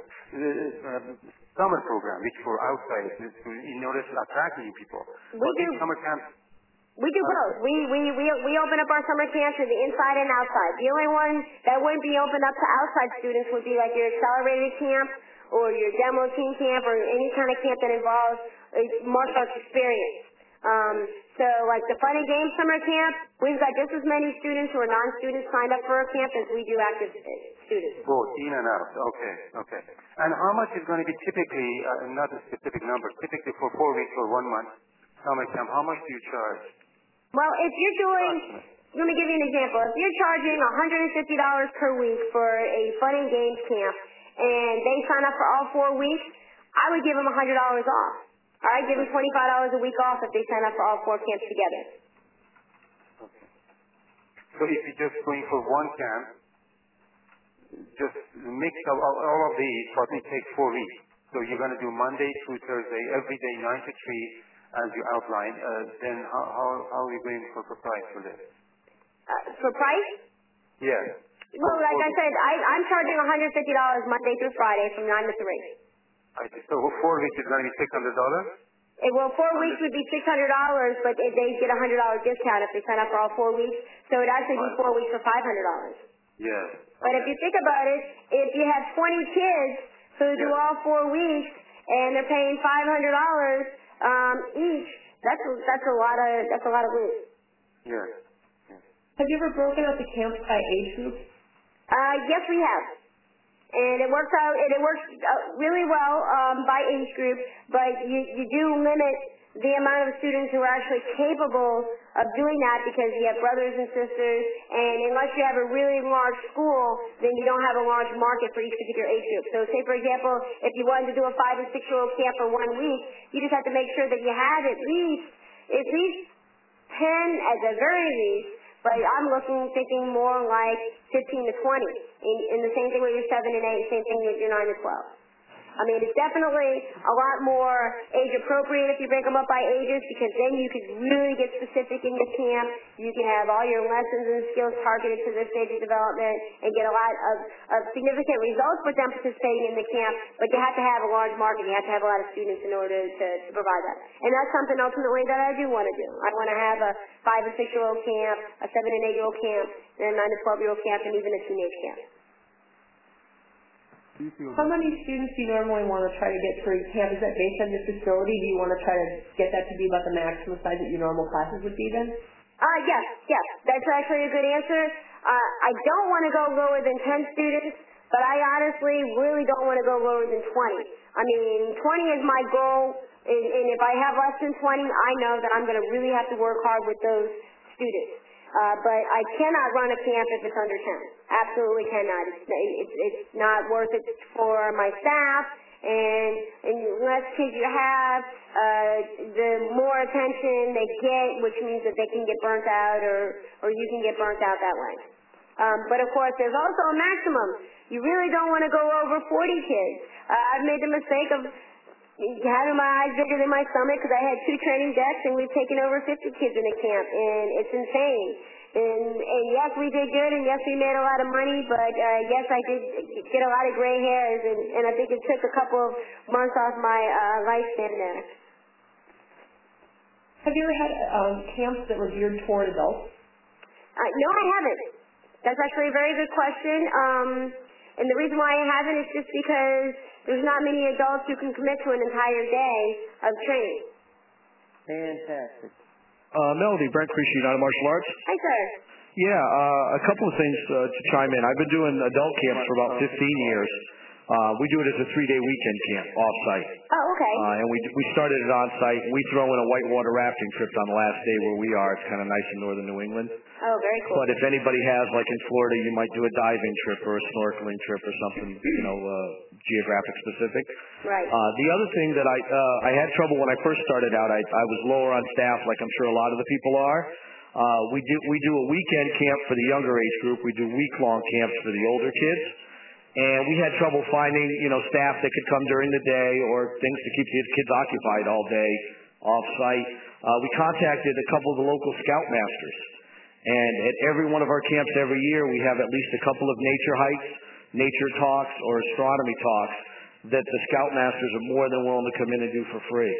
[SPEAKER 6] summer program which for outside in order to attract new people. These summer camps.
[SPEAKER 1] We do both. We open up our summer camps for the inside and outside. The only one that wouldn't be open up to outside students would be like your accelerated camp or your demo team camp or any kind of camp that involves a martial arts experience. So like the Fun and Games summer camp, we've got just as many students who are non-students signed up for our camp as we do active students.
[SPEAKER 6] Both, in and out. Okay. And how much is going to be typically, not a specific number, typically for 4 weeks or 1 month summer camp, how much do you charge?
[SPEAKER 1] Well, if you're doing, let me give you an example. If you're charging $150 per week for a Fun and Games camp and they sign up for all 4 weeks, I would give them $100 off. All right, give them $25 a week off if they sign up for all 4 camps together.
[SPEAKER 6] Okay. So if you're just going for one camp, just mix of all of these, but it takes 4 weeks. So you're going to do Monday through Thursday, every day 9 to 3, as you outlined. Then how are you going for price for this?
[SPEAKER 1] For price?
[SPEAKER 6] Yes.
[SPEAKER 1] Well, like I said, I'm charging $150 Monday through Friday from 9 to 3.
[SPEAKER 6] I see. So 4 weeks is going to be $600?
[SPEAKER 1] Well, 4 weeks would be $600, but they get a $100 discount if they sign up for all 4 weeks. So it'd actually be 4 weeks for $500.
[SPEAKER 6] Yes.
[SPEAKER 1] But if you think about it, if you have 20 kids who do all 4 weeks and they're paying $500 each, that's a lot of loot.
[SPEAKER 6] Yes.
[SPEAKER 5] Have you ever broken out the camps by age group?
[SPEAKER 1] Yes, we have. And it works really well by age group, but you do limit the amount of students who are actually capable of doing that because you have brothers and sisters, and unless you have a really large school, then you don't have a large market for each particular age group. So say, for example, if you wanted to do a 5 and 6-year-old camp for 1 week, you just have to make sure that you have at least 10 at the very least, but I'm thinking more like 15 to 20. In the same thing with your 7 and 8, same thing with your 9 to 12. I mean, it's definitely a lot more age appropriate if you break them up by ages, because then you could really get specific in your camp. You can have all your lessons and skills targeted to this stage of development and get a lot of significant results with them participating in the camp, but you have to have a large market. You have to have a lot of students in order to provide that. And that's something ultimately that I do want to do. I want to have a 5 and 6-year-old camp, a 7 and 8-year-old camp, and a 9 to 12-year-old camp, and even a teenage camp.
[SPEAKER 5] How many students do you normally want to try to get for your camp? Is that based on your facility? Do you want to try to get that to be about the maximum size that your normal classes would be then?
[SPEAKER 1] Yes. That's actually a good answer. I don't want to go lower than 10 students, but I honestly really don't want to go lower than 20. I mean, 20 is my goal, and if I have less than 20, I know that I'm going to really have to work hard with those students. But I cannot run a camp if it's under 10. Absolutely cannot. It's not worth it for my staff, and the less kids you have, the more attention they get, which means that they can get burnt out, or you can get burnt out that way. But of course, there's also a maximum. You really don't want to go over 40 kids. I've made the mistake of having my eyes bigger than my stomach because I had 2 training decks, and we've taken over 50 kids in the camp, and it's insane. And yes, we did good, and yes, we made a lot of money, but yes, I did get a lot of gray hairs, and I think it took a couple of months off my lifespan there.
[SPEAKER 5] Have you ever had camps that were geared toward adults?
[SPEAKER 1] No, I haven't. That's actually a very good question. And the reason why I haven't is just because there's not many adults who can commit to an entire day of training.
[SPEAKER 7] Fantastic.
[SPEAKER 8] Melody, Brent Creasy, United Martial Arts.
[SPEAKER 1] Hi, sir.
[SPEAKER 8] Yeah, a couple of things to chime in. I've been doing adult camps for about 15 years. We do it as a 3-day weekend camp off-site.
[SPEAKER 1] Oh, okay.
[SPEAKER 8] And we started it on-site. We throw in a whitewater rafting trip on the last day where we are. It's kind of nice in northern New England.
[SPEAKER 1] Oh, very cool.
[SPEAKER 8] But if anybody has, like in Florida, you might do a diving trip or a snorkeling trip or something, geographic specific.
[SPEAKER 1] Right.
[SPEAKER 8] The other thing that I had trouble when I first started out, I was lower on staff, like I'm sure a lot of the people are. We do a weekend camp for the younger age group. We do week-long camps for the older kids. And we had trouble finding, staff that could come during the day or things to keep the kids occupied all day off-site. We contacted a couple of the local scoutmasters. And at every one of our camps every year, we have at least a couple of nature hikes, nature talks, or astronomy talks that the scoutmasters are more than willing to come in and do for free.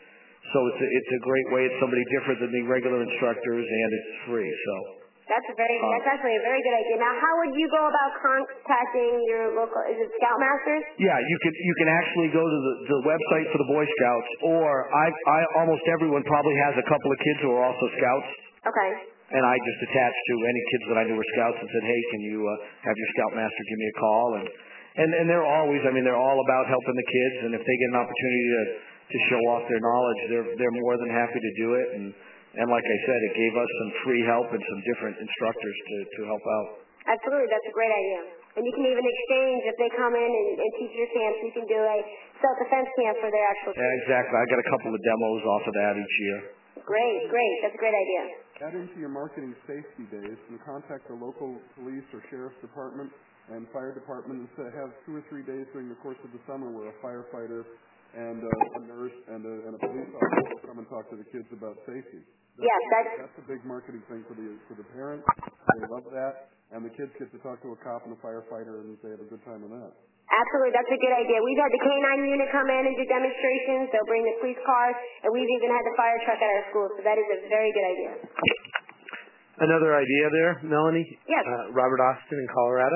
[SPEAKER 8] So it's a great way. It's somebody different than the regular instructors, and it's free. So
[SPEAKER 1] that's actually a very good idea. Now, how would you go about contacting your local? Is it Scoutmasters?
[SPEAKER 8] Yeah, you can actually go to the website for the Boy Scouts, or I almost everyone probably has a couple of kids who are also Scouts.
[SPEAKER 1] Okay.
[SPEAKER 8] And I just attached to any kids that I knew were Scouts and said, hey, can you have your Scoutmaster give me a call? And they're always, they're all about helping the kids, and if they get an opportunity to show off their knowledge, they're more than happy to do it. And like I said, it gave us some free help and some different instructors to help out.
[SPEAKER 1] Absolutely, that's a great idea. And you can even exchange if they come in and teach your camps. You can do a self-defense camp for their actual team.
[SPEAKER 8] Yeah, exactly. I got a couple of demos off of that each year.
[SPEAKER 1] Great. That's a great idea.
[SPEAKER 2] Add into your marketing safety days and contact the local police or sheriff's department and fire department and have 2 or 3 days during the course of the summer where a firefighter and a nurse and a police officer will come and talk to the kids about safety. That's a big marketing thing for the parents. They love that, and the kids get to talk to a cop and a firefighter, and they have a good time with that.
[SPEAKER 1] Absolutely, that's a good idea. We've had the K-9 unit come in and do demonstrations. They'll bring the police cars, and we've even had the fire truck at our school. So that is a very good idea.
[SPEAKER 7] Another idea there, Melanie?
[SPEAKER 1] Yes.
[SPEAKER 7] Robert Austin in Colorado.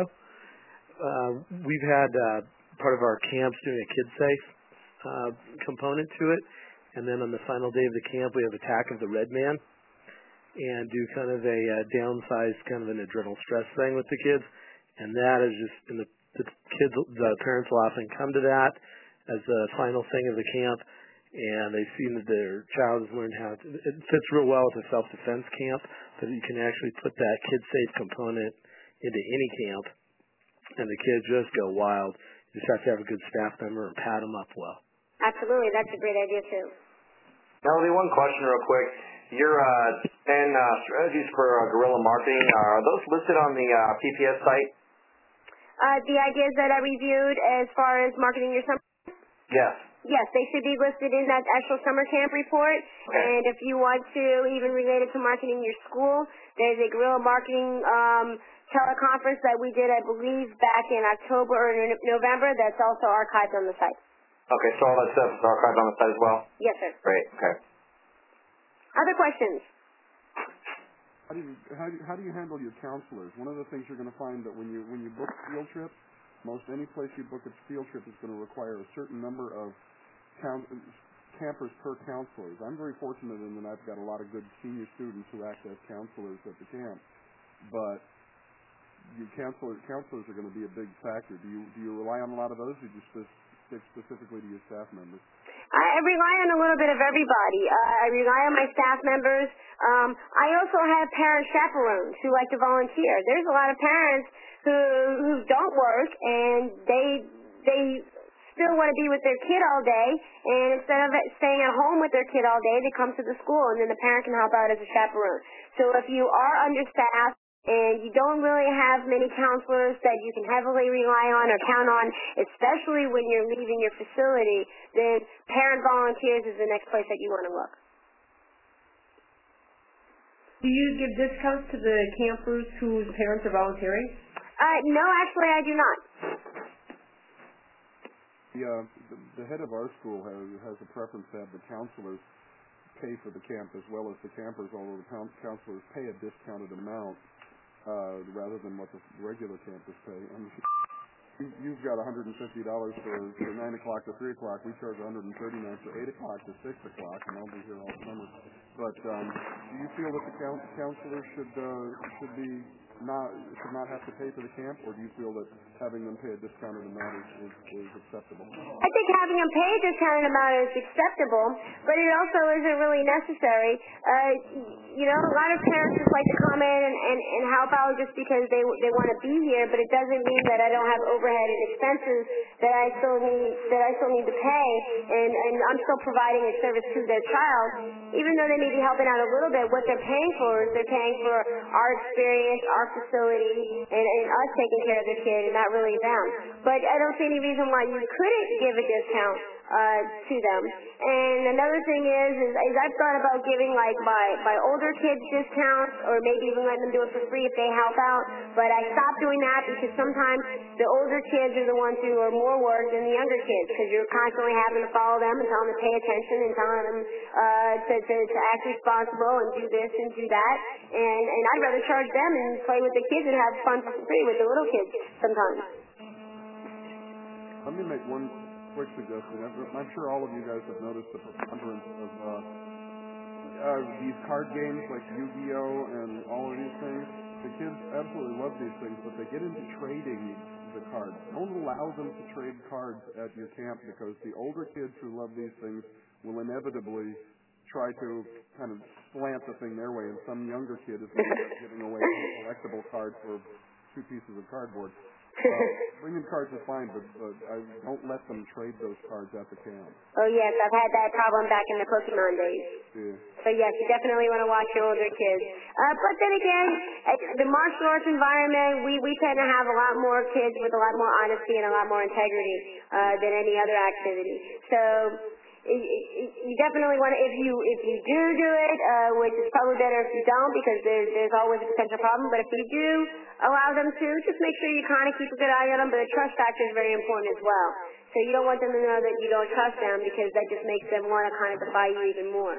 [SPEAKER 7] We've had part of our camps doing a KidSafe component to it, and then on the final day of the camp we have Attack of the Red Man and do kind of a downsized kind of an adrenal stress thing with the kids, and that is just the parents will often come to that as the final thing of the camp, and they've seen that their child has learned how to, it fits real well with a self-defense camp, that you can actually put that KidSafe component into any camp and the kids just go wild. You just have to have a good staff member and pad them up well.
[SPEAKER 1] Absolutely, that's a great idea too.
[SPEAKER 4] Melody, one question real quick. Your 10 strategies for guerrilla marketing, are those listed on the PPS site?
[SPEAKER 1] The ideas that I reviewed as far as marketing your summer?
[SPEAKER 4] Yes.
[SPEAKER 1] Yes, they should be listed in that actual summer camp report.
[SPEAKER 4] Okay.
[SPEAKER 1] And if you want to even relate it to marketing your school, there's a guerrilla marketing teleconference that we did, I believe, back in October or November that's also archived on the site.
[SPEAKER 4] Okay, so all that stuff is archived on the site as well?
[SPEAKER 1] Yes, sir.
[SPEAKER 4] Great, okay.
[SPEAKER 1] Other questions?
[SPEAKER 2] How do you handle your counselors? One of the things you're going to find that when you book field trips, most any place you book a field trip is going to require a certain number of campers per counselors. I'm very fortunate in that I've got a lot of good senior students who act as counselors at the camp, but your counselors are going to be a big factor. Do you rely on a lot of those, or do you stick specifically to your staff members?
[SPEAKER 1] I rely on a little bit of everybody. I rely on my staff members. I also have parent chaperones who like to volunteer. There's a lot of parents who don't work, and they still want to be with their kid all day, and instead of staying at home with their kid all day, they come to the school, and then the parent can help out as a chaperone. So if you are understaffed and you don't really have many counselors that you can heavily rely on or count on, especially when you're leaving your facility, then parent volunteers is the next place that you want to look.
[SPEAKER 5] Do you give discounts to the campers whose parents are volunteering?
[SPEAKER 1] No, actually I do not.
[SPEAKER 2] The head of our school has a preference to have the counselors pay for the camp as well as the campers, although the counselors pay a discounted amount rather than what the regular campers pay. And you've got $150 for 9 o'clock to 3 o'clock. We charge $139 for 8 o'clock to 6 o'clock, and I'll be here all summer. But do you feel that the counselors should not have to pay for the camp, or do you feel that having them pay a discounted amount is acceptable?
[SPEAKER 1] I think having them pay a discounted amount is acceptable, but it also isn't really necessary. A lot of parents just like to come in and help out just because they want to be here, but it doesn't mean that I don't have overhead and expenses that I still need to pay, and I'm still providing a service to their child, even though they may be helping out a little bit. What they're paying for is they're paying for our experience, our facility, and us taking care of the kid, and not really them. But I don't see any reason why you couldn't give a discount to them. And another thing is I've thought about giving like my older kids discounts, or maybe even letting them do it for free if they help out. But I stopped doing that because sometimes the older kids are the ones who are more work than the younger kids, because you're constantly having to follow them and tell them to pay attention and telling them to act responsible and do this and do that. And I'd rather charge them and play with the kids and have fun for free with the little kids sometimes.
[SPEAKER 2] Let me make one quick suggestion. I'm sure all of you guys have noticed the preponderance of these card games like Yu-Gi-Oh! And all of these things. The kids absolutely love these things, but they get into trading the cards. Don't allow them to trade cards at your camp, because the older kids who love these things will inevitably try to kind of slant the thing their way, and some younger kid is giving away a collectible card for 2 pieces of cardboard. Bringing cards is fine, but I don't let them trade those cards at the camp.
[SPEAKER 1] Oh, yes, I've had that problem back in the Pokemon days.
[SPEAKER 2] Yeah.
[SPEAKER 1] So, yes, you definitely want to watch your older kids. But then again, the martial arts environment, we tend to have a lot more kids with a lot more honesty and a lot more integrity than any other activity. So you definitely want to, if you do it, which is probably better if you don't, because there's always a potential problem, but if you do allow them to, just make sure you kind of keep a good eye on them. But the trust factor is very important as well. So you don't want them to know that you don't trust them, because that just makes them want to kind of defy you even more.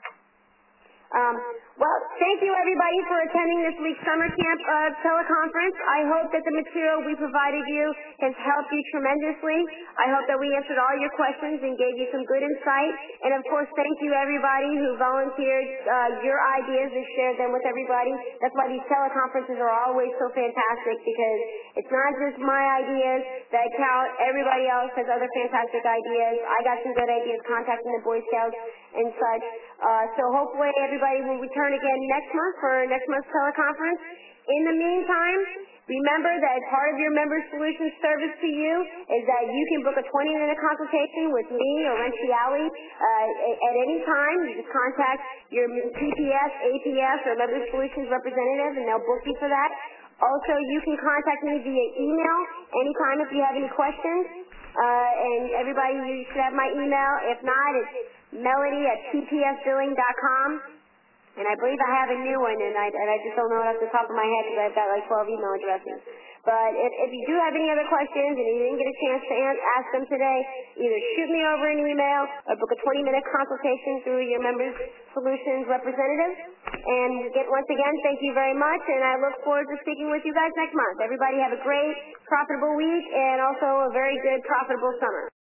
[SPEAKER 1] Well, thank you everybody for attending this week's summer camp teleconference. I hope that the material we provided you has helped you tremendously. I hope that we answered all your questions and gave you some good insight. And of course, thank you everybody who volunteered your ideas and shared them with everybody. That's why these teleconferences are always so fantastic, because it's not just my ideas that count. Everybody else has other fantastic ideas. I got some good ideas contacting the Boy Scouts and such. So hopefully everybody will return again next month for next month's teleconference. In the meantime, remember that part of your Member Solutions service to you is that you can book a 20-minute consultation with me or Renchi Alley at any time. You just contact your PPS, APS, or Member Solutions representative, and they'll book you for that. Also, you can contact me via email anytime if you have any questions. And everybody, you should have my email. If not, it's melody@tpsbilling.com. And I believe I have a new one, and I just don't know it off the top of my head because I've got like 12 email addresses. But if you do have any other questions and you didn't get a chance to ask them today, either shoot me over an email or book a 20-minute consultation through your Members Solutions representative. And once again, thank you very much, and I look forward to speaking with you guys next month. Everybody have a great, profitable week and also a very good, profitable summer.